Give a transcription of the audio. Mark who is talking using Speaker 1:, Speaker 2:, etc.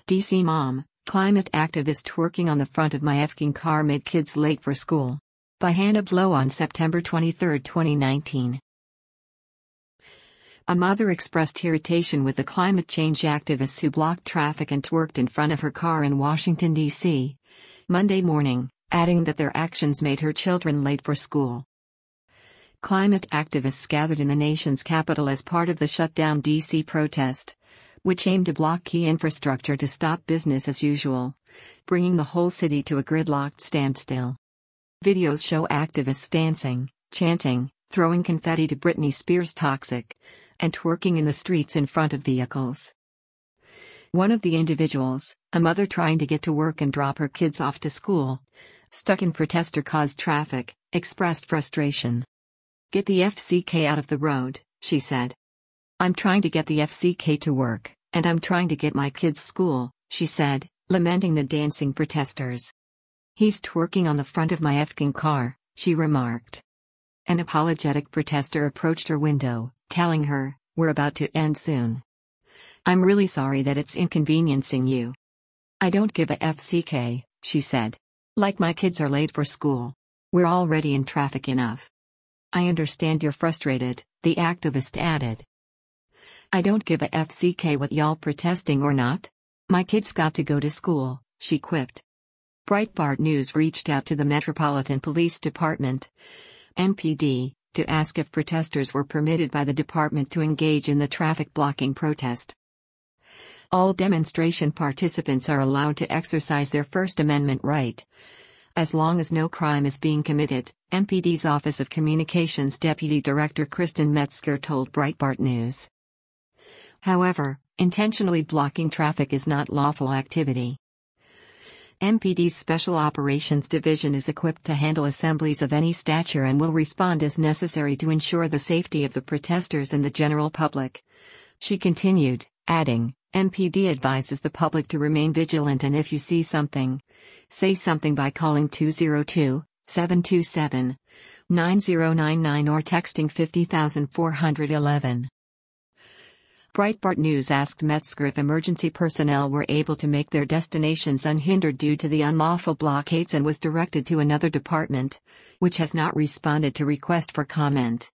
Speaker 1: DC mom, climate activist working on the front of my effing car made kids late for school. By Hannah Blow on September 23, 2019. A mother expressed irritation with the climate change activists who blocked traffic and twerked in front of her car in Washington, D.C. Monday morning, adding that their actions made her children late for school. Climate activists gathered in the nation's capital as part of the Shutdown D.C. protest, which aimed to block key infrastructure to stop business as usual, bringing the whole city to a gridlocked standstill. Videos show activists dancing, chanting, throwing confetti to Britney Spears' Toxic, and twerking in the streets in front of vehicles. One of the individuals, a mother trying to get to work and drop her kids off to school, stuck in protester-caused traffic, expressed frustration. "Get the FCK out of the road," she said. "I'm trying to get the FCK to work, and I'm trying to get my kids' school," she said, lamenting the dancing protesters. "He's twerking on the front of my effing car," she remarked. An apologetic protester approached her window, telling her, "We're about to end soon. I'm really sorry that it's inconveniencing you." "I don't give a FCK," she said. "Like my kids are late for school. We're already in traffic enough." "I understand you're frustrated," the activist added. "I don't give a FCK what y'all protesting or not. My kids got to go to school," she quipped. Breitbart News reached out to the Metropolitan Police Department, MPD, to ask if protesters were permitted by the department to engage in the traffic blocking protest. All demonstration participants are allowed to exercise their First Amendment right, as long as no crime is being committed, MPD's Office of Communications Deputy Director Kristen Metzger told Breitbart News. However, intentionally blocking traffic is not lawful activity. MPD's Special Operations Division is equipped to handle assemblies of any stature and will respond as necessary to ensure the safety of the protesters and the general public. She continued, adding, MPD advises the public to remain vigilant, and if you see something, say something by calling 202-727-9099 or texting 50411. Breitbart News asked Metzger if emergency personnel were able to make their destinations unhindered due to the unlawful blockades and was directed to another department, which has not responded to request for comment.